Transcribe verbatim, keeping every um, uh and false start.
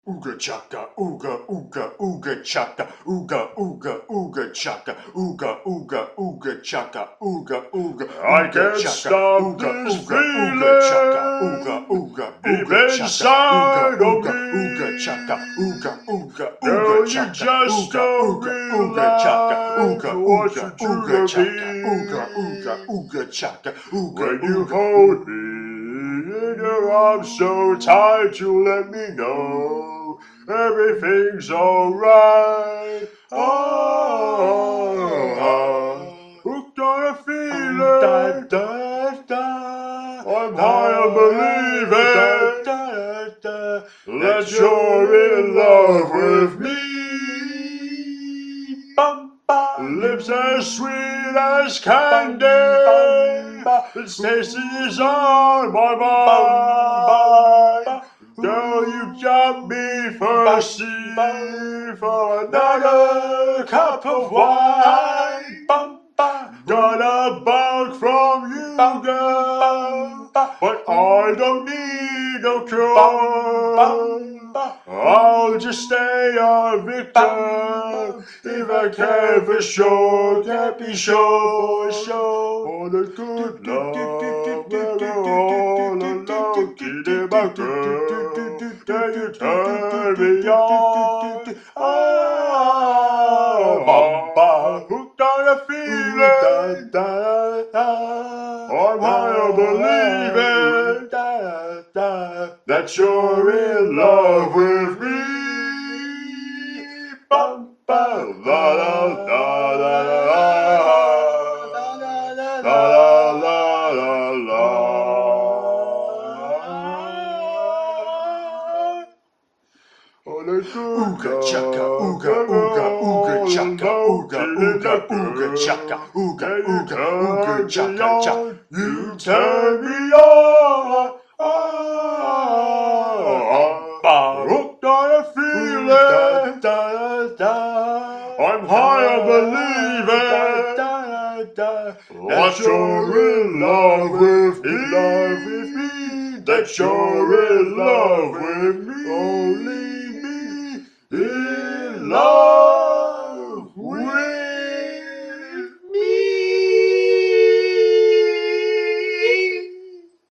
Ooga chaka, ooga, ooga, ooga chaka, ooga, ooga, ooga chaka, ooga, ooga, ooga chaka, ooga, ooga, I can't stop ooga, this ooga, ooga chaka, feeling ooga, ooga, deep ooga chaka, inside ooga, of ooga, me. ooga chaka, ooga, ooga, Girl, ooga you chaka, just ooga, don't ooga, ooga chaka, realize ooga, what you ooga, do ooga to chaka, ooga, ooga, me. ooga chaka, ooga, When you ooga. hold me in your arms so tight, you let me know everything's alright. Oh, hooked on a feeling. I'm high on believing that you're in love with me. Lips as sweet as candy, its taste is on my mind. Girl, you got me thirsty for another cup of wine. Got a bug from you, girl, but I don't need no cure. I'll just stay a victim if I can for sure, can't be sure for sure. For the good love, we're all alone, kidding my girl, can you turn me on? Oh, Bamba, hooked on a feeling, I'm high on believing that you're in love with me. Bum, bum, la la la la la la la la la la. Oh, the good Ooga chaka, love, ooga, ooga, ooga chaka, love, ooga, killing ooga, the ooga chaka, girl. ooga, Yeah, you ooga, ooga turn me chaka chaka. on, you turn me on. I'm hooked on a feeling, I'm high on believing that you're in love with me, that you're in love with me. Only